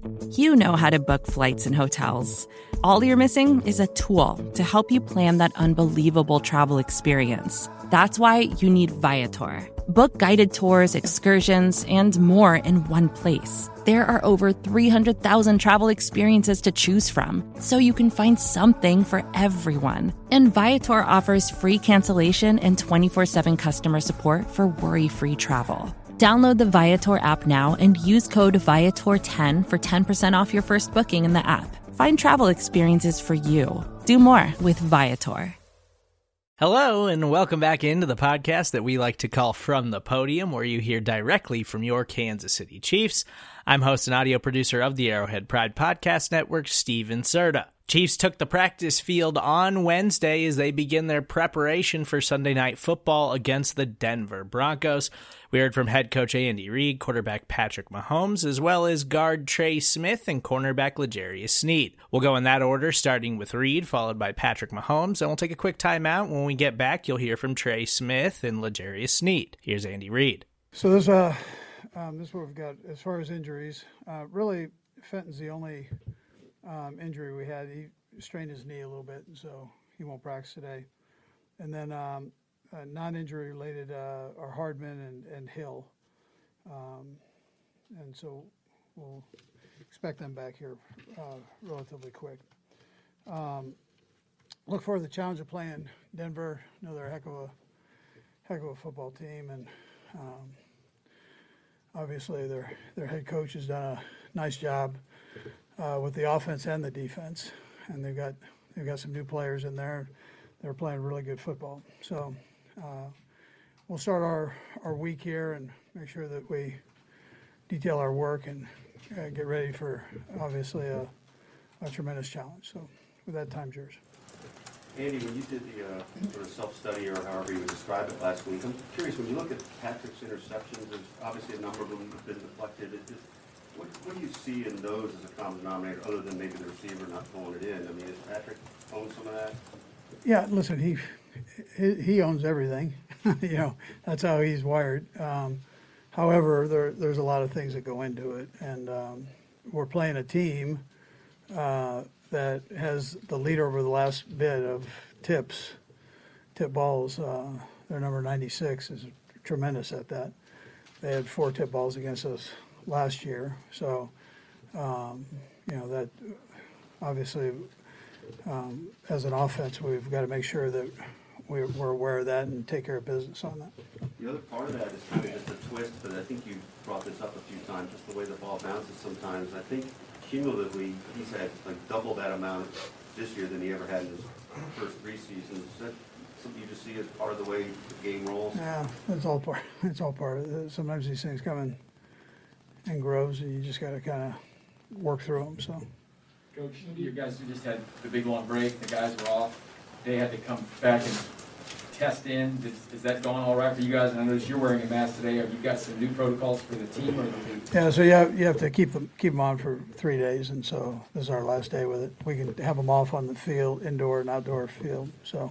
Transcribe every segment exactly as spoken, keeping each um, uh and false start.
You know how to book flights and hotels. All you're missing is a tool to help you plan that unbelievable travel experience. That's why you need Viator. Book guided tours, excursions, and more in one place. There are over three hundred thousand travel experiences to choose from, so you can find something for everyone. And Viator offers free cancellation and twenty-four seven customer support for worry-free travel. Download the Viator app now and use code Viator ten for ten percent off your first booking in the app. Find travel experiences for you. Do more with Viator. Hello, and welcome back into the podcast that we like to call From the Podium, where you hear directly from your Kansas City Chiefs. I'm host and audio producer of the Arrowhead Pride Podcast Network, Steven Serta. Chiefs took the practice field on Wednesday as they begin their preparation for Sunday Night Football against the Denver Broncos. We heard from head coach Andy Reid, quarterback Patrick Mahomes, as well as guard Trey Smith and cornerback L'Jarius Sneed. We'll go in that order, starting with Reid, followed by Patrick Mahomes, and we'll take a quick timeout. When we get back, you'll hear from Trey Smith and L'Jarius Sneed. Here's Andy Reid. So this, uh, um, this is what we've got as far as injuries. Uh, really, Fenton's the only um, injury we had. He strained his knee a little bit, and so he won't practice today. And then um, uh, non-injury related uh, are Hardman and, and Hill. Um, and so we'll expect them back here uh, relatively quick. Um, look forward to the challenge of playing Denver. I know they're a heck of a, heck of a football team, and um, obviously their their head coach has done a nice job uh, with the offense and the defense, and they've got they've got some new players in there. They're playing really good football. So uh, we'll start our, our week here and make sure that we detail our work and uh, get ready for obviously a, a tremendous challenge. So with that, time's yours. Andy, when you did the uh, sort of self-study or however you would describe it last week, I'm curious, when you look at Patrick's interceptions, there's obviously a number of them have been deflected. It just, what, what do you see in those as a common denominator other than maybe the receiver not pulling it in? I mean, is Patrick own some of that? Yeah, listen, he he, he owns everything. You know, that's how he's wired. Um, however, there there's a lot of things that go into it, and um, we're playing a team uh, that has the lead over the last bit of tips, tip balls. Uh, their number ninety-six is tremendous at that. They had four tip balls against us last year, so um, you know that obviously. Um, as an offense, we've got to make sure that we're, we're aware of that and take care of business on that. The other part of that is kind of just a twist, but I think you brought this up a few times, just the way the ball bounces sometimes. I think cumulatively he's had like double that amount this year than he ever had in his first three seasons. Is that something you just see as part of the way the game rolls? Yeah, it's all part. It's all part of it. Sometimes these things come in in groves, and you just got to kind of work through them. So. Coach, you guys just had the big long break. The guys were off. They had to come back and test in. Is, is that going all right for you guys? And I noticed you're wearing a mask today. Have you got some new protocols for the team or the league? Yeah, so you have, you have to keep them keep them on for three days, and so this is our last day with it. We can have them off on the field, indoor and outdoor field. So,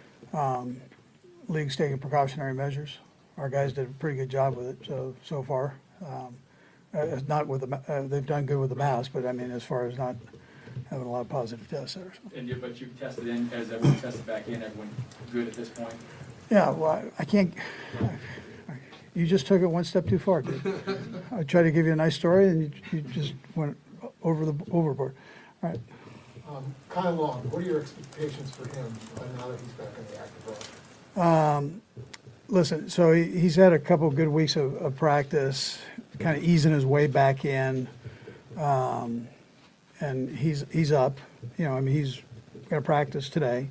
um, league's taking precautionary measures. Our guys did a pretty good job with it so so far. Um, uh, not with the uh, they've done good with the mask, but I mean as far as not having a lot of positive tests there. So. And you, but you've tested in, as everyone tested back in, everyone good at this point? Yeah, well, I, I can't, I, you just took it one step too far, dude. I tried to give you a nice story and you, you just went over the overboard. All right. Um, Kyle Long, what are your expectations for him uh, now that he's back in the active role? Um, listen, so he, he's had a couple good weeks of, of practice, kind of easing his way back in. Um, And he's he's up, you know. I mean, he's going to practice today,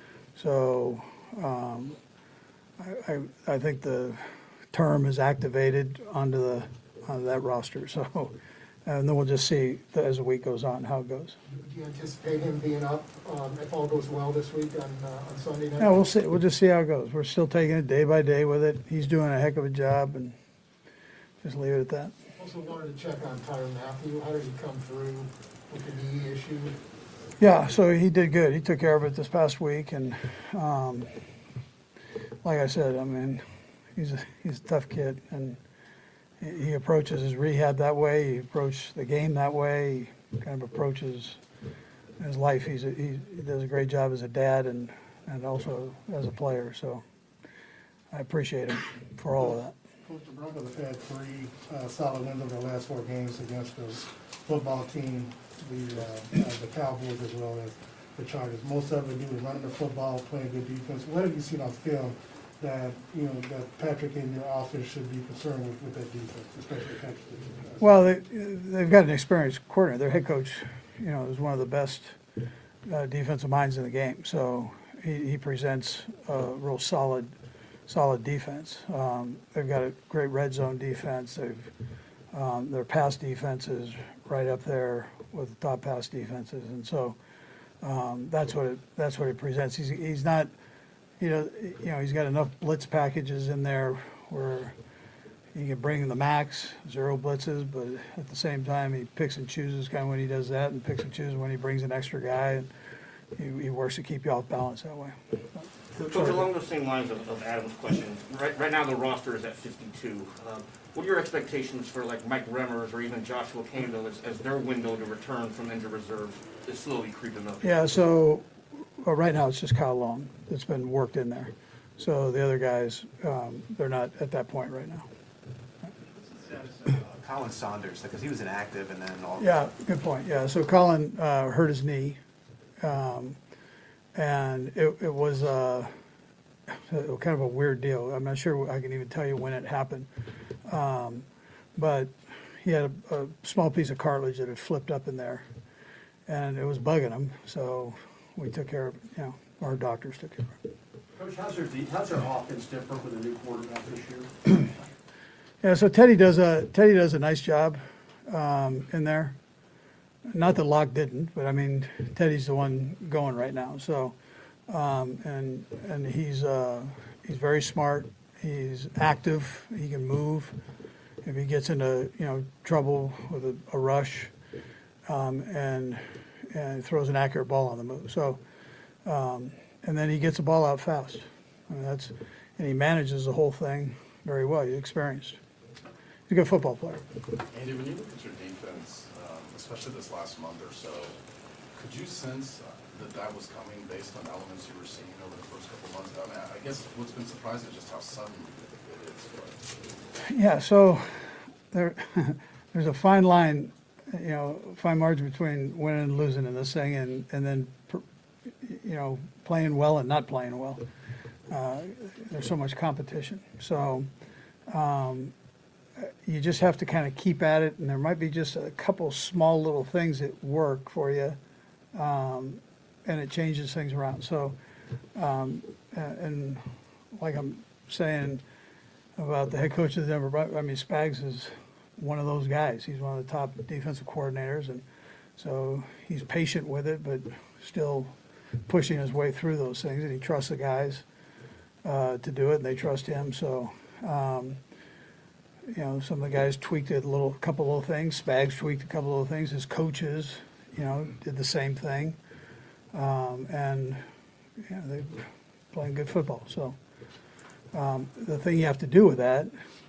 so um, I, I I think the term is activated onto the onto that roster. So, and then we'll just see as the week goes on how it goes. Do you anticipate him being up um, if all goes well this week on uh, on Sunday night? Yeah, we'll see. We'll just see how it goes. We're still taking it day by day with it. He's doing a heck of a job, and just leave it at that. Also wanted to check on Tyrann Mathieu. How did he come through with the knee issue? Yeah, so he did good. He took care of it this past week, and um, like I said, I mean, he's a he's a tough kid, and he he approaches his rehab that way. He approaches the game that way. He kind of approaches his life. He's a, he, he does a great job as a dad and, and also as a player. So I appreciate him for all of that. Coach, the Broncos have had three uh, solid wins over their last four games against the football team, the uh, uh, the Cowboys, as well as the Chargers. Most of it due to running the football, playing good defense. What have you seen on film that you know that Patrick and your offense should be concerned with, with that defense, especially Patrick? Well, they, they've got an experienced coordinator. Their head coach, you know, is one of the best uh, defensive minds in the game. So he, he presents a real solid, solid defense. Um, they've got a great red zone defense. They've um, their pass defense is right up there with the top pass defenses, and so um, that's what it, that's what he presents. He's he's not, you know, you know, he's got enough blitz packages in there where he can bring the max, zero blitzes, but at the same time, he picks and chooses kind of when he does that, and picks and chooses when he brings an extra guy, and he, he works to keep you off balance that way. Coach, along those same lines of, of Adam's question, right, right now the roster is at fifty-two. Um, what are your expectations for like Mike Remmers or even Joshua Campbell as, as their window to return from injured reserve is slowly creeping up? Yeah, so well, right now it's just Kyle Long that's been worked in there. So the other guys, um, they're not at that point right now. Uh, Colin Saunders, because he was inactive and then all. Yeah, good point. Yeah, so Colin uh, hurt his knee, um, and it, it was uh, kind of a weird deal. I'm not sure I can even tell you when it happened, um, but he had a, a small piece of cartilage that had flipped up in there, and it was bugging him. So we took care of it. You know, our doctors took care of it. Coach, how's their how's their offense different with a new quarterback this year? Yeah, so Teddy does a Teddy does a nice job um, in there. Not that Locke didn't, but I mean Teddy's the one going right now. So, um, and and he's uh, he's very smart. He's active. He can move. If he gets into you know trouble with a, a rush, um, and and throws an accurate ball on the move. So, um, and then he gets the ball out fast. I mean, that's and he manages the whole thing very well. He's experienced. He's a good football player. Andy, when you look at your defense, um, especially this last month or so, could you sense that that was coming based on elements you were seeing over the first couple of months? I mean, I guess what's been surprising is just how sudden it is. But... Yeah, so there, there's a fine line, you know, fine margin between winning and losing in this thing, and, and then, you know, playing well and not playing well. Uh, there's so much competition. So um, you just have to kind of keep at it, and there might be just a couple small little things that work for you, um, and it changes things around. So, um, and like I'm saying about the head coach of the Denver, I mean, Spags is one of those guys. He's one of the top defensive coordinators, and so he's patient with it, but still pushing his way through those things, and he trusts the guys Uh, to do it, and they trust him. So, um, you know, some of the guys tweaked it a little, couple little things. Spags tweaked a couple little things. His coaches, you know, did the same thing, um, and you know, they're playing good football. So, um, the thing you have to do with that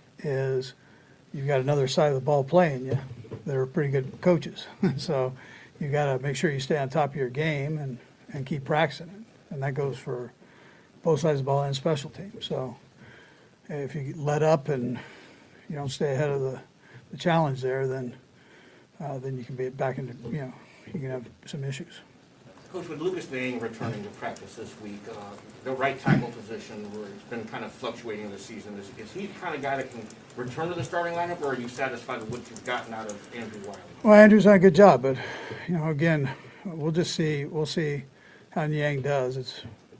is you've got another side of the ball playing you. They're pretty good coaches, so you got to make sure you stay on top of your game and and keep practicing it, and that goes for both sides of the ball and special teams. So if you let up and you don't stay ahead of the, the challenge there, then uh, then you can be back into, you know, you can have some issues. Coach, with Lucas Niang returning to practice this week, uh, the right tackle position where it's been kind of fluctuating this season, is, is he the kind of guy that can return to the starting lineup, or are you satisfied with what you've gotten out of Andrew Wiley? Well, Andrew's done a good job, but, you know, again, we'll just see, we'll see how Niang does. It's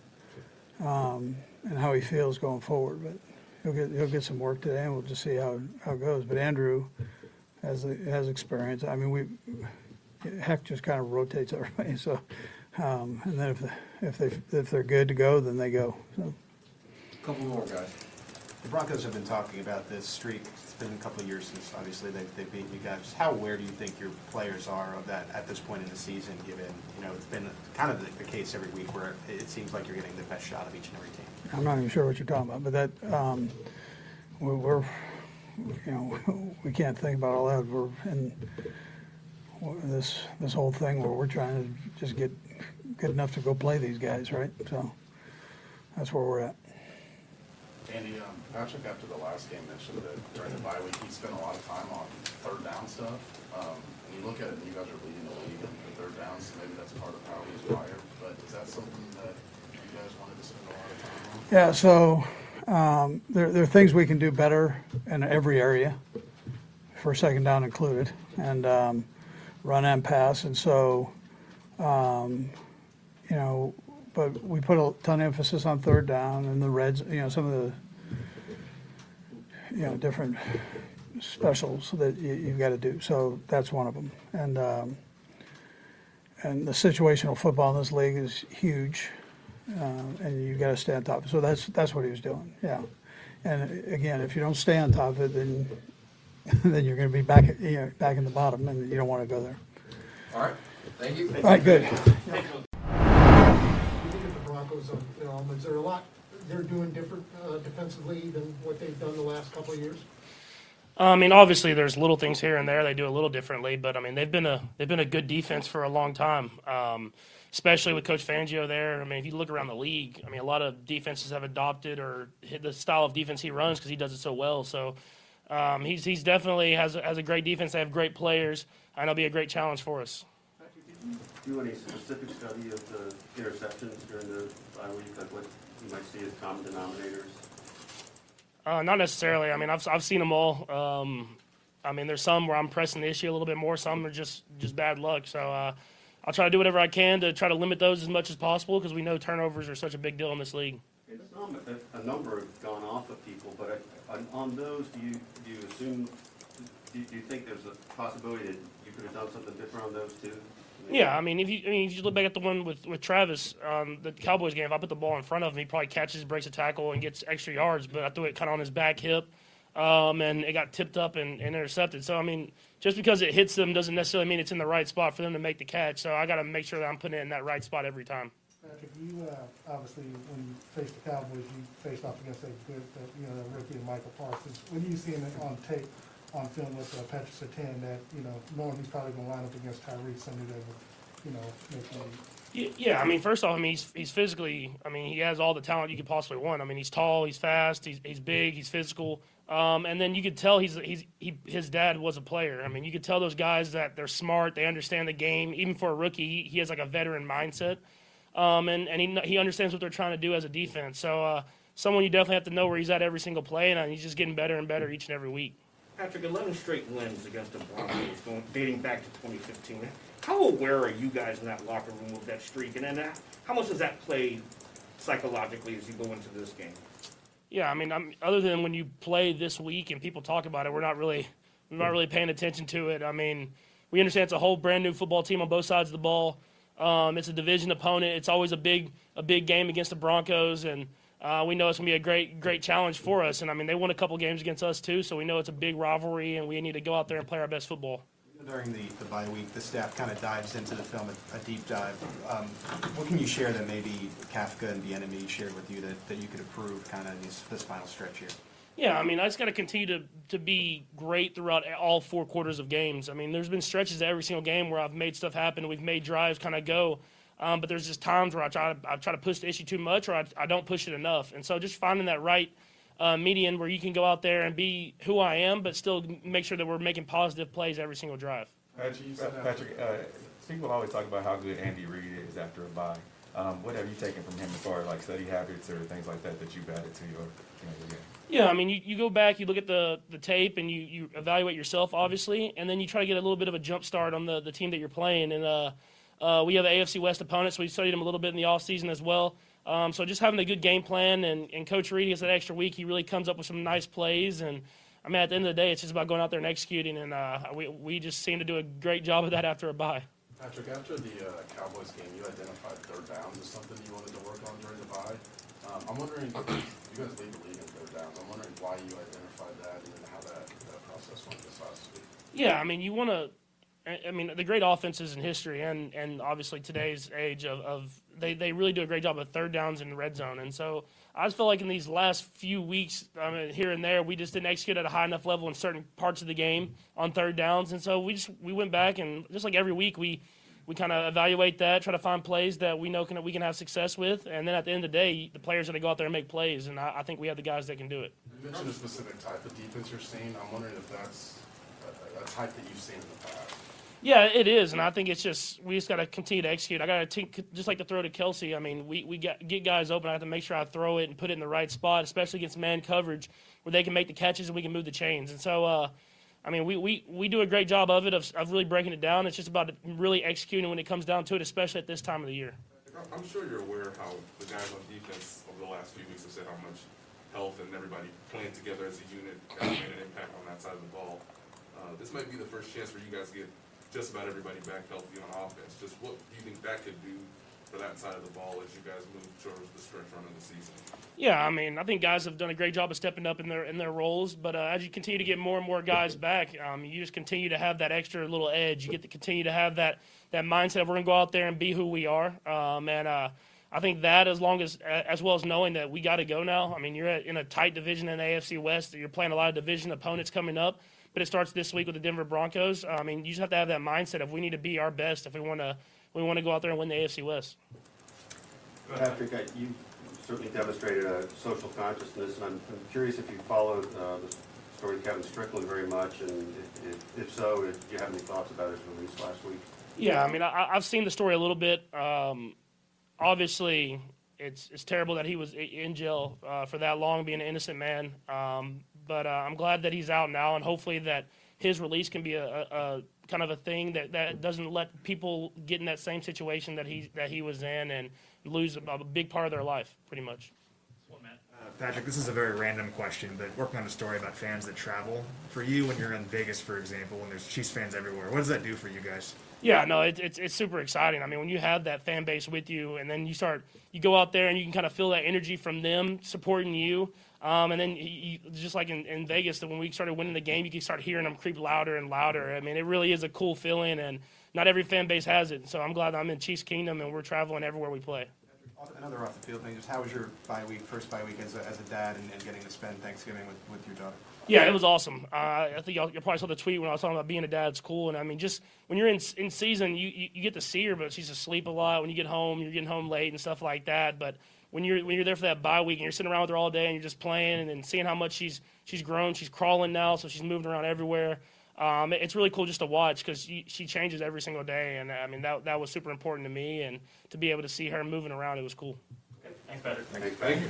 Um, and how he feels going forward, but he'll get he'll get some work today, and we'll just see how, how it goes. But Andrew has has experience. I mean, we Heck just kind of rotates everybody. So, um, and then if the, if they if they're good to go, then they go. So. Couple more guys. The Broncos have been talking about this streak. It's been a couple of years since obviously they they beat you guys. How aware do you think your players are of that at this point in the season? Given you know it's been kind of the, the case every week where it seems like you're getting the best shot of each and every team. I'm not even sure what you're talking about, but that um, we're you know, we can't think about all that. We're in this this whole thing where we're trying to just get good enough to go play these guys, right? So that's where we're at. Andy, um, Patrick, after the last game, mentioned that during the bye week, he spent a lot of time on third down stuff. Um, and you look at it, and you guys are leading the league in third downs, so maybe that's part of how he's wired. But is that something that you guys wanted to spend a lot of time on? Yeah, so um, there, there are things we can do better in every area, for second down included, and um, run and pass. And so, um, you know, but we put a ton of emphasis on third down and the reds, you know, some of the, you know, different specials that you, you've got to do. So that's one of them. And um, and the situational football in this league is huge, uh, and you've got to stay on top. So that's that's what he was doing. Yeah. And again, if you don't stay on top of it, then then you're going to be back, you know, back in the bottom, and you don't want to go there. All right. Thank you. All right. Good. Broncos on film, is there a lot they're doing different uh, defensively than what they've done the last couple of years? I mean, obviously, there's little things here and there they do a little differently, but I mean, they've been a they've been a good defense for a long time, um, especially with Coach Fangio there. I mean, if you look around the league, I mean, a lot of defenses have adopted or hit the style of defense he runs because he does it so well. So um, he's he's definitely has has a great defense. They have great players, and it'll be a great challenge for us. Do any specific study of the interceptions during the bye week, like what you might see as common denominators? Uh, not necessarily. I mean, I've I've seen them all. Um, I mean, there's some where I'm pressing the issue a little bit more. Some are just just bad luck. So uh, I'll try to do whatever I can to try to limit those as much as possible because we know turnovers are such a big deal in this league. A, a number have gone off of people, but on, on those, do you do you assume? Do you, do you think there's a possibility that you could have done something different on those too? Yeah, I mean, if you I mean if you look back at the one with, with Travis, um, the Cowboys game, if I put the ball in front of him, he probably catches, breaks a tackle, and gets extra yards. But I threw it kind of on his back hip, um, and it got tipped up and, and intercepted. So I mean, just because it hits them doesn't necessarily mean it's in the right spot for them to make the catch. So I got to make sure that I'm putting it in that right spot every time. Patrick, you uh, obviously when you faced the Cowboys, you faced off against that good, uh, you know, the rookie Michael Parsons. When you see him on tape, on film with uh, Patrick Surtain, that you know, knowing he's probably going to line up against Tyreek, somebody that would, you know, make Yeah, I mean, first off, I mean, he's he's physically, I mean, he has all the talent you could possibly want. I mean, he's tall, he's fast, he's he's big, he's physical, um, and then you could tell he's he's he his dad was a player. I mean, you could tell those guys that they're smart, they understand the game. Even for a rookie, he, he has like a veteran mindset, um, and and he he understands what they're trying to do as a defense. So, uh, someone you definitely have to know where he's at every single play, and he's just getting better and better each and every week. Patrick, eleven straight wins against the Broncos, going dating back to twenty fifteen. How aware are you guys in that locker room of that streak? And then uh, how much does that play psychologically as you go into this game? Yeah, I mean, I'm, other than when you play this week and people talk about it, we're not really we're not really paying attention to it. I mean, we understand it's a whole brand new football team on both sides of the ball. Um, it's a division opponent. It's always a big a big game against the Broncos, and uh, we know it's going to be a great great challenge for us. And I mean, they won a couple games against us too, so we know it's a big rivalry, and we need to go out there and play our best football. During the, the bye week, the staff kind of dives into the film, a, a deep dive. Um, what can you share that maybe Kafka and the enemy shared with you that, that you could improve kind of this, this final stretch here? Yeah, I mean, I just got to continue to to be great throughout all four quarters of games. I mean, there's been stretches every single game where I've made stuff happen, we've made drives kind of go, um, but there's just times where I try to I try to push the issue too much or I, I don't push it enough. And so just finding that right Uh, median where you can go out there and be who I am, but still make sure that we're making positive plays every single drive. Patrick, Patrick uh, people always talk about how good Andy Reid is after a bye. Um, what have you taken from him as far as like study habits or things like that that you've added to your, you know, your game? Yeah, I mean, you, you go back, you look at the, the tape, and you, you evaluate yourself, obviously, and then you try to get a little bit of a jump start on the, the team that you're playing. And uh, uh, we have an A F C West opponent, so we studied them a little bit in the offseason as well. Um, so just having a good game plan, and, and Coach Reid gets that extra week. He really comes up with some nice plays. And, I mean, at the end of the day, it's just about going out there and executing, and uh, we, we just seem to do a great job of that after a bye. Patrick, after the uh, Cowboys game, you identified third downs as something you wanted to work on during the bye. Um, I'm wondering, you guys lead the league in third downs. I'm wondering why you identified that and then how that, that process went this last week. Yeah, I mean, you want to I I mean, the great offenses in history and, and obviously today's age of, of they, they really do a great job of third downs in the red zone. And so I just feel like in these last few weeks, I mean, here and there, we just didn't execute at a high enough level in certain parts of the game on third downs. And so we just we went back and just like every week we we kind of evaluate that, try to find plays that we know can we can have success with. And then at the end of the day, the players are going to go out there and make plays. And I, I think we have the guys that can do it. You mentioned a specific type of defense you're seeing. I'm wondering if that's a, a type that you've seen in the past. Yeah, it is, and I think it's just we just got to continue to execute. I got to just like to throw to Kelsey. I mean, we we get, get guys open. I have to make sure I throw it and put it in the right spot, especially against man coverage, where they can make the catches and we can move the chains. And so, uh, I mean, we, we, we do a great job of it of, of really breaking it down. It's just about really executing when it comes down to it, especially at this time of the year. I'm sure you're aware how the guys on defense over the last few weeks have said how much health and everybody playing together as a unit has made an impact on that side of the ball. Uh, this might be the first chance for you guys to get just about everybody back healthy on offense. Just what do you think that could do for that side of the ball as you guys move towards the stretch run of the season? Yeah, I mean, I think guys have done a great job of stepping up in their in their roles. But uh, as you continue to get more and more guys back, um, you just continue to have that extra little edge. You get to continue to have that that mindset of we're going to go out there and be who we are. Um, and uh, I think that as long as as well as knowing that we got to go now. I mean, you're in a tight division in the A F C West. You're playing a lot of division opponents coming up. But it starts this week with the Denver Broncos. I mean, you just have to have that mindset of we need to be our best if we want to we want to go out there and win the A F C West. Patrick, you certainly demonstrated a social consciousness, and I'm, I'm curious if you followed uh, the story of Kevin Strickland very much, and if, if, if so, if you have any thoughts about his release last week? Yeah, I mean, I, I've seen the story a little bit. Um, obviously, it's it's terrible that he was in jail uh, for that long, being an innocent man. Um, But uh, I'm glad that he's out now, and hopefully that his release can be a, a, a kind of a thing that, that doesn't let people get in that same situation that he that he was in and lose a, a big part of their life, pretty much. Uh, Patrick, this is a very random question, but working on a story about fans that travel. For you, when you're in Vegas, for example, when there's Chiefs fans everywhere, what does that do for you guys? Yeah, no, it, it's it's super exciting. I mean, when you have that fan base with you, and then you start, you go out there and you can kind of feel that energy from them supporting you. Um, and then you, just like in, in Vegas, that when we started winning the game, you can start hearing them creep louder and louder. I mean, it really is a cool feeling, and not every fan base has it. So I'm glad I'm in Chiefs Kingdom, and we're traveling everywore we play. Another off the field thing, just how was your bye week, first bye week as a, as a dad, and, and getting to spend Thanksgiving with, with your daughter? Yeah, it was awesome. Uh, I think y'all, you probably saw the tweet when I was talking about being a dad. It's cool, and I mean, just when you're in in season, you, you, you get to see her, but she's asleep a lot. When you get home, you're getting home late and stuff like that. But when you're when you're there for that bye week and you're sitting around with her all day and you're just playing and, and seeing how much she's she's grown, she's crawling now, so she's moving around everywhere. Um, it's really cool just to watch because she, she changes every single day, and I mean that that was super important to me, and to be able to see her moving around, it was cool. Thanks, Patrick. Thanks, Patrick.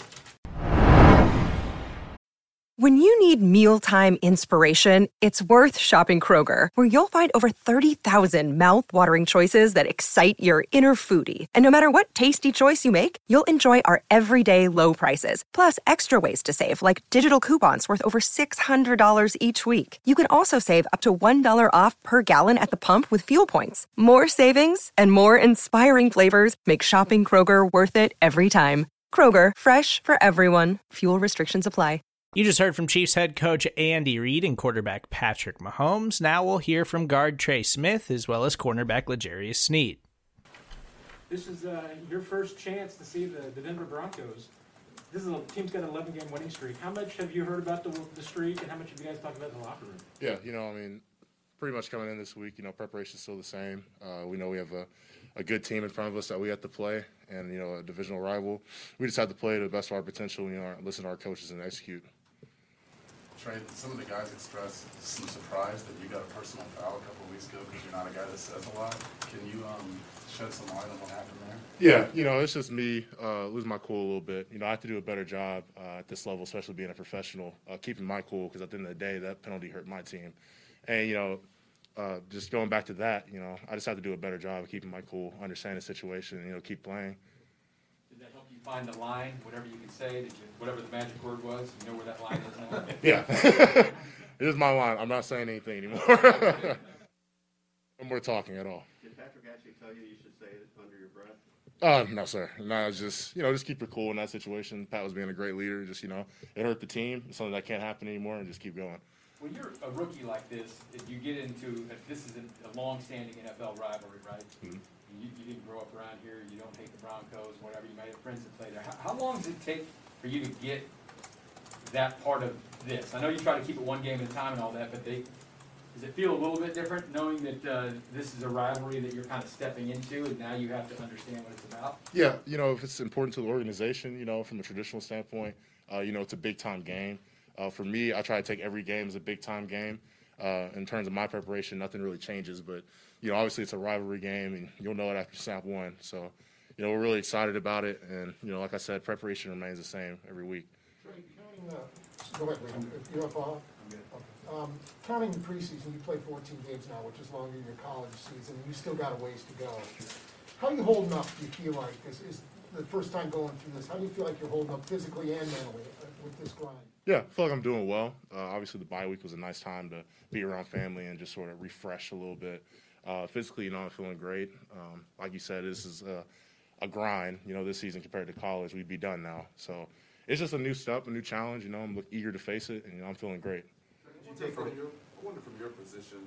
When you need mealtime inspiration, it's worth shopping Kroger, where you'll find over thirty thousand mouth-watering choices that excite your inner foodie. And no matter what tasty choice you make, you'll enjoy our everyday low prices, plus extra ways to save, like digital coupons worth over six hundred dollars each week. You can also save up to one dollar off per gallon at the pump with fuel points. More savings and more inspiring flavors make shopping Kroger worth it every time. Kroger, fresh for everyone. Fuel restrictions apply. You just heard from Chiefs head coach Andy Reid and quarterback Patrick Mahomes. Now we'll hear from guard Trey Smith as well as cornerback L'Jarius Sneed. This is uh, your first chance to see the, the Denver Broncos. This is a team's got an eleven-game winning streak. How much have you heard about the, the streak, and how much have you guys talked about in the locker room? Yeah, you know, I mean, pretty much coming in this week, you know, preparation's still the same. Uh, we know we have a, a good team in front of us that we have to play, and, you know, a divisional rival. We just have to play to the best of our potential, you know, listen to our coaches and execute. Trey, some of the guys expressed some surprise that you got a personal foul a couple of weeks ago because you're not a guy that says a lot. Can you um, shed some light on what happened there? Yeah, you know, it's just me uh, losing my cool a little bit. You know, I have to do a better job uh, at this level, especially being a professional, uh, keeping my cool, because at the end of the day, that penalty hurt my team. And, you know, uh, just going back to that, you know, I just have to do a better job of keeping my cool, understand the situation, and, you know, keep playing. Did that help you find the line, whatever you can say, did you, whatever the magic word was, you know where that line is now? Yeah. It is my line. I'm not saying anything anymore. No more talking at all. Did Patrick actually tell you you should say it under your breath? Uh, no, sir. No, it's just, you know, just keep it cool in that situation. Pat was being a great leader. Just, you know, it hurt the team. It's something that can't happen anymore, and just keep going. When you're a rookie like this, if you get into, if this is a long-standing N F L rivalry, right? Mm-hmm. You, you didn't grow up around here, you don't hate the Broncos, whatever, you might have friends that play there. How, how long does it take for you to get that part of this? I know you try to keep it one game at a time and all that, but they, does it feel a little bit different knowing that uh, this is a rivalry that you're kind of stepping into and now you have to understand what it's about? Yeah, you know, if it's important to the organization, you know, from a traditional standpoint, uh, you know, it's a big-time game. Uh, for me, I try to take every game as a big-time game. Uh, in terms of my preparation, nothing really changes. But, you know, obviously it's a rivalry game, and you'll know it after snap one. So, you know, we're really excited about it. And, you know, like I said, preparation remains the same every week. Trey, counting, uh, go ahead, Lee. If you're up off. Um, counting the preseason, you played fourteen games now, which is longer than your college season, and you still got a ways to go. How are you holding up, do you feel like? Is, is the first time going through this, how do you feel like you're holding up physically and mentally with this grind? Yeah, I feel like I'm doing well. Uh, obviously, the bye week was a nice time to be around family and just sort of refresh a little bit. Uh, physically, you know, I'm feeling great. Um, like you said, this is a, a grind, you know, this season compared to college. We'd be done now. So it's just a new step, a new challenge. You know, I'm eager to face it, and you know, I'm feeling great. I wonder from your, I wonder from your position,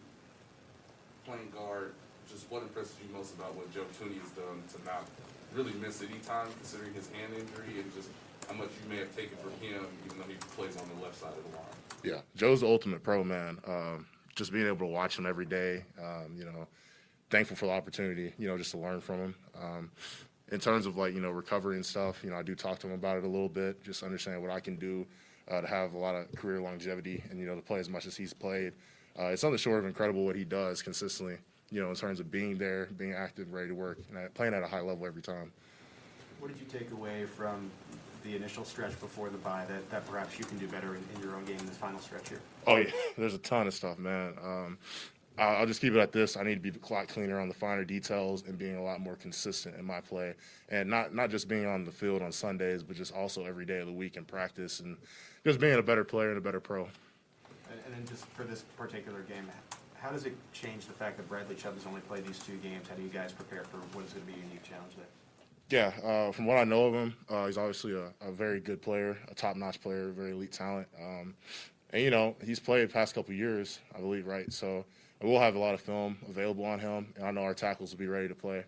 playing guard, just what impresses you most about what Joe Thuney has done to not really miss any time, considering his hand injury, and just how much you may have taken from him, even though he plays on the left side of the line. Yeah, Joe's the ultimate pro, man. Um, just being able to watch him every day, um, you know, thankful for the opportunity, you know, just to learn from him. Um, in terms of, like, you know, recovery and stuff, you know, I do talk to him about it a little bit, just understand what I can do uh, to have a lot of career longevity and, you know, to play as much as he's played. Uh, it's nothing short of incredible what he does consistently, you know, in terms of being there, being active, ready to work, and playing at a high level every time. What did you take away from the initial stretch before the bye that, that perhaps you can do better in, in your own game in this final stretch here? Oh, yeah, there's a ton of stuff, man. Um, I'll just keep it at this. I need to be a lot cleaner on the finer details and being a lot more consistent in my play. And not, not just being on the field on Sundays, but just also every day of the week in practice and just being a better player and a better pro. And, and then just for this particular game, how does it change the fact that Bradley Chubb has only played these two games? How do you guys prepare for what is going to be a unique challenge there? Yeah, uh, from what I know of him, uh, he's obviously a, a very good player, a top-notch player, very elite talent. Um, and, you know, he's played the past couple of years, I believe, right? So we'll have a lot of film available on him, and I know our tackles will be ready to play.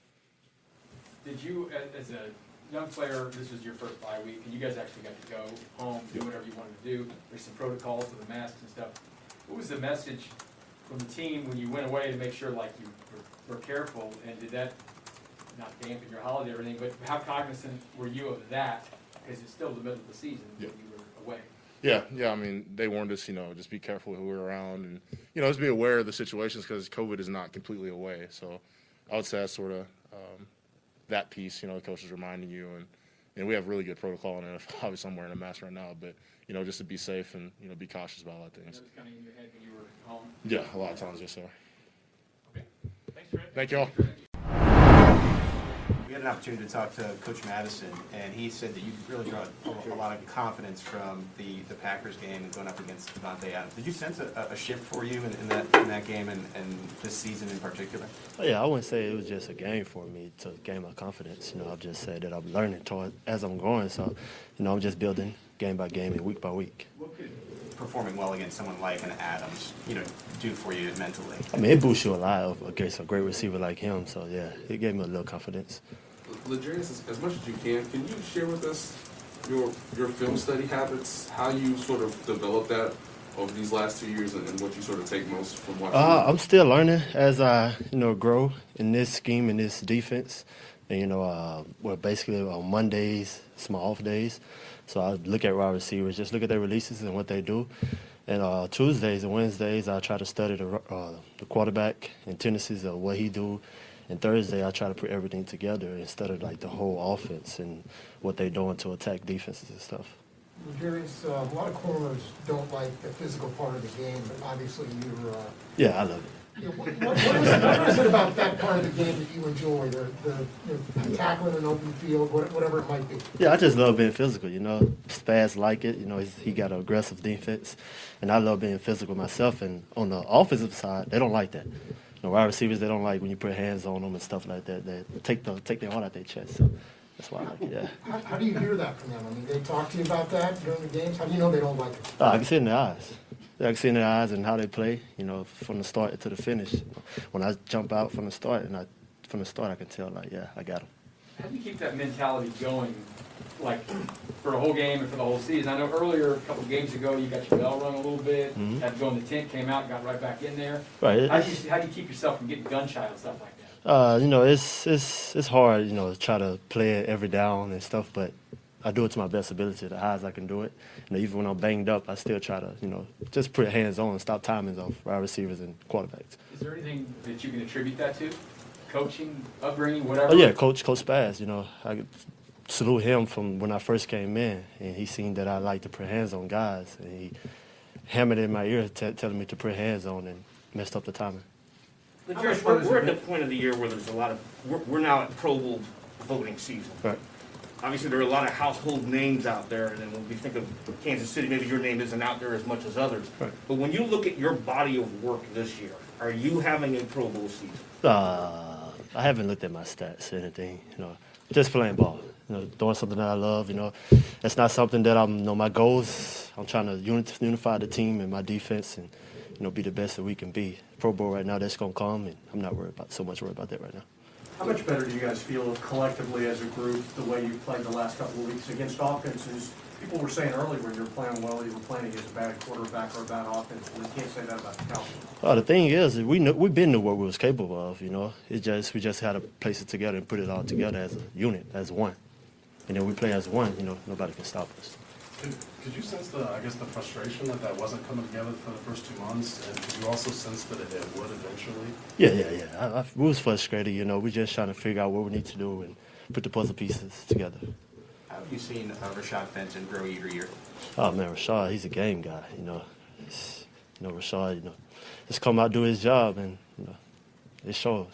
Did you, as a young player, this was your first bye week, and you guys actually got to go home, do whatever you wanted to do. There's some protocols with the masks and stuff. What was the message from the team when you went away to make sure, like, you were, were careful, and did that not dampen your holiday or everything, but how cognizant were you of that? Because it's still the middle of the season yeah. when you were away. Yeah, yeah. I mean, they warned us, you know, just be careful who we're around and, you know, just be aware of the situations because COVID is not completely away. So I would say that's sort of um, that piece, you know, the coach is reminding you. And, and we have really good protocol in it. Obviously, I'm wearing a mask right now, but, you know, just to be safe and, you know, be cautious about a lot of things. That was kind of in your head when you were home? Yeah, a lot of times, yes, sir. Okay. Thanks, Trey. Thank you all. We had an opportunity to talk to Coach Madison, and he said that you really brought a, a lot of confidence from the, the Packers game and going up against Davante Adams. Did you sense a, a shift for you in, in that in that game and, and this season in particular? Oh, yeah, I wouldn't say it was just a game for me to gain my confidence. You know, I've just said that I'm learning toward, as I'm going. So, you know, I'm just building game by game and week by week. What could performing well against someone like an Adams, you know, do for you mentally? I mean, it boosts you a lot against a great receiver like him. So, yeah, it gave me a little confidence. L'Jarius, as much as you can, can you share with us your your film study habits, how you sort of developed that over these last two years, and, and what you sort of take most from watching? Uh, I'm still learning as I, you know, grow in this scheme, in this defense. And, you know, uh, well, basically on Mondays, it's my off days. So I look at wide receivers, just look at their releases and what they do. And uh, Tuesdays and Wednesdays, I try to study the, uh, the quarterback and tendencies of what he do. And Thursday, I try to put everything together instead of like the whole offense and what they're doing to attack defenses and stuff. Jerry's, uh, a lot of corners don't like the physical part of the game, but obviously you're. Uh, yeah, I love it. You know, what, what, what, is it, what is it about that part of the game that you enjoy? The, the you know, tackling an open field, whatever it might be. Yeah, I just love being physical. You know, Spaz like it. You know, he's, he got an aggressive defense, and I love being physical myself. And on the offensive side, they don't like that. You know, wide receivers, they don't like when you put hands on them and stuff like that. They take the take their heart out their chest. So that's why I like it. Yeah. How, how do you hear that from them? I mean, they talk to you about that during the games. How do you know they don't like it? Oh, I can see it in their eyes. I can see in their eyes and how they play, you know, from the start to the finish. When I jump out from the start, and I, from the start, I can tell, like, yeah, I got them. How do you keep that mentality going, like, for the whole game and for the whole season? I know earlier, a couple of games ago, you got your bell rung a little bit, Mm-hmm. had to go in the tent, came out, got right back in there. Right. How do you, how do you keep yourself from getting gun-shy and stuff like that? Uh, you know, it's it's it's hard, you know, to try to play it every down and stuff, but I do it to my best ability, the highest I can do it. You know, even when I'm banged up, I still try to, you know, just put hands on and stop timings off wide receivers and quarterbacks. Is there anything that you can attribute that to? Coaching, upbringing, whatever? Oh, yeah, Coach Coach Spaz, you know, I salute him from when I first came in, and he seen that I like to put hands on guys, and he hammered in my ear t- telling me to put hands on and messed up the timing. But Josh, we're, we're at the point of the year where there's a lot of, we're, we're now at Pro Bowl voting season. Right. Obviously, there are a lot of household names out there, and then when we think of Kansas City, maybe your name isn't out there as much as others. Right. But when you look at your body of work this year, are you having a Pro Bowl season? Uh, I haven't looked at my stats or anything, you know, just playing ball, you know, doing something that I love, you know. It's not something that I'm, you know, my goals, I'm trying to unit, unify the team and my defense and, you know, be the best that we can be. Pro Bowl right now, that's going to come, and I'm not worried about so much worried about that right now. How much better do you guys feel collectively as a group the way you played the last couple of weeks against offenses? People were saying earlier when you were playing well, you were playing against a bad quarterback or a bad offense. Well, you can't say that about the Cowboys. Uh, the thing is, we know, we've been knew what we was capable of, you know. It just we just had to place it together and put it all together as a unit, as one. And then we play as one, you know, nobody can stop us. Could, could you sense the, I guess, the frustration that that wasn't coming together for the first two months? And could you also sense that it, it would eventually? Yeah, yeah, yeah. I, I, we was frustrated, you know. We just trying to figure out what we need to do and put the puzzle pieces together. How have you seen uh, Rashad Fenton grow year to year? Oh, man, Rashad, he's a game guy, you know. It's, you know, Rashad, you know, just come out, do his job, and, you know, it showed.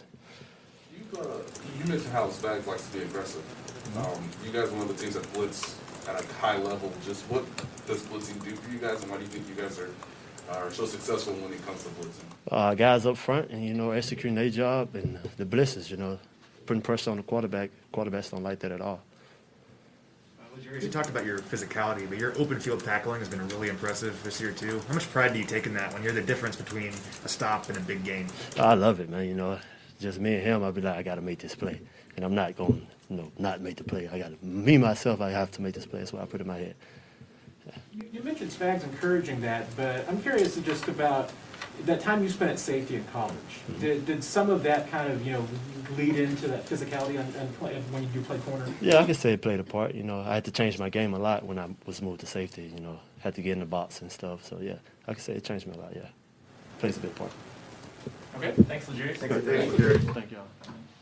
You, uh, you mentioned how Spags likes to be aggressive. Um, you guys are one of the teams that blitz at a high level. Just what does blitzing do for you guys, and why do you think you guys are are so successful when it comes to blitzing? Uh, guys up front and, you know, executing their job, and the blitzes, you know, putting pressure on the quarterback. Quarterbacks don't like that at all. You talked about your physicality, but your open field tackling has been really impressive this year too. How much pride do you take in that when you're the difference between a stop and a big game? I love it, man. You know, just me and him, I'll be like, I got to make this play. And I'm not going to, you know, not make the play. I got to, me, myself, I have to make this play. That's what I put in my head. You, you mentioned Spags encouraging that, but I'm curious just about that time you spent at safety in college. Mm-hmm. Did, did some of that kind of, you know, lead into that physicality on, on play, when you do play corner? Yeah, I can say it played a part. You know, I had to change my game a lot when I was moved to safety. You know, had to get in the box and stuff. So, yeah, I can say it changed me a lot, yeah. Plays a big part. Okay, thanks, Legarius. Thank you. Thank you.